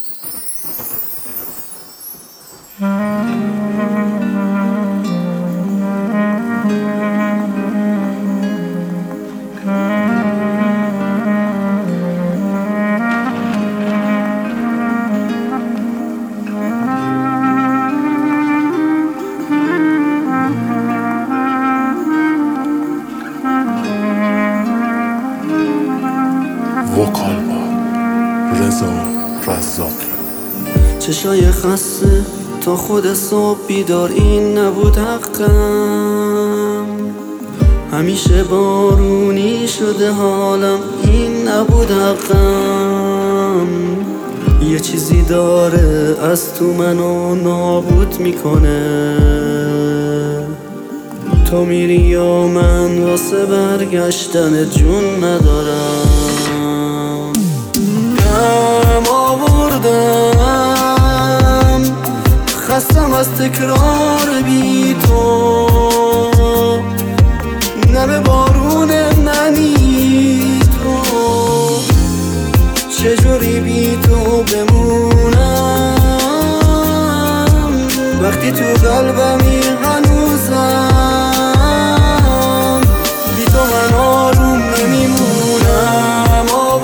وکال با رضا رزاقی. چشای خسته تا خود صبح بیدار، این نبود حقم. همیشه بارونی شده حالم، این نبود حقم. یه چیزی داره از تو منو نابود میکنه، تو میری یا من واسه برگشتن جون ندارم. غم آوردم، خستم از تکرار بی تو، نم بارون منی تو. چجوری بی تو بمونم وقتی تو قلبمی هنوزم، بی تو من آروم نمیمونم.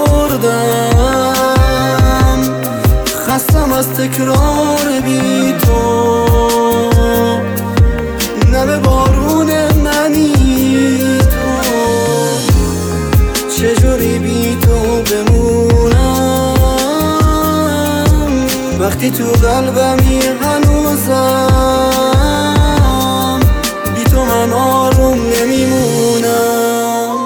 آوردم، خستم از تکرار بی تو، نم بارون منی تو. چجوری بی تو بمونم وقتی تو قلبمی هنوزم، بی تو من آروم نمیمونم.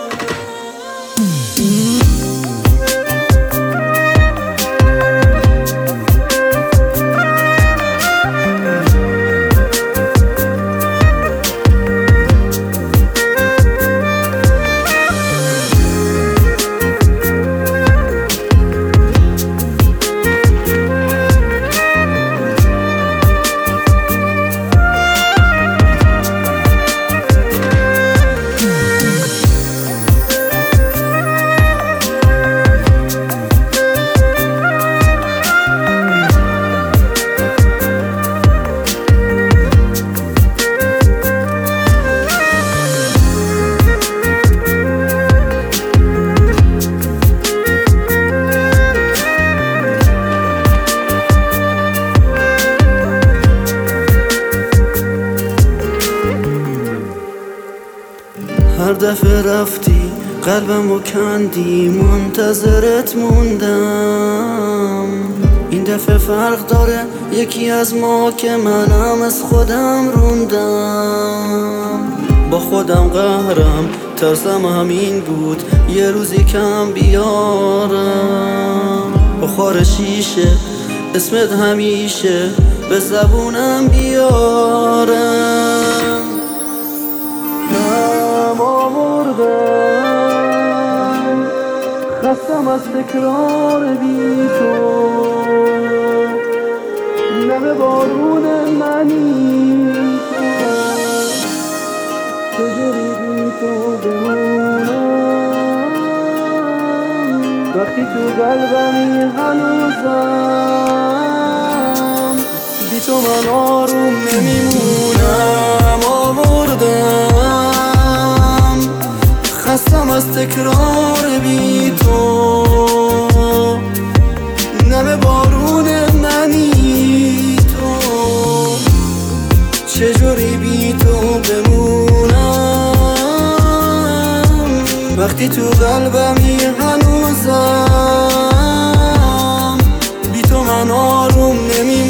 هر دفعه رفتی قلبمو کندی، منتظرت موندم. این دفعه فرق داره، یکی از ما که منم از خودم روندم. با خودم قهرم، ترسم همین بود یه روزی کم بیارم. بخار شیشه اسمت همیشه به زبونم بیارم. آوردم، خستم از تکرار بی تو، نم بارون منی تو. چجوری بی تو بمونم وقتی تو قلبمی هنوزم، بی تو من آروم نمیمونم. آوردم، خستم از تکرار بی تو، نم بارون منی تو. چجوری بی تو بمونم وقتی تو قلبمی هنوزم، بی تو من آروم نمیمونم.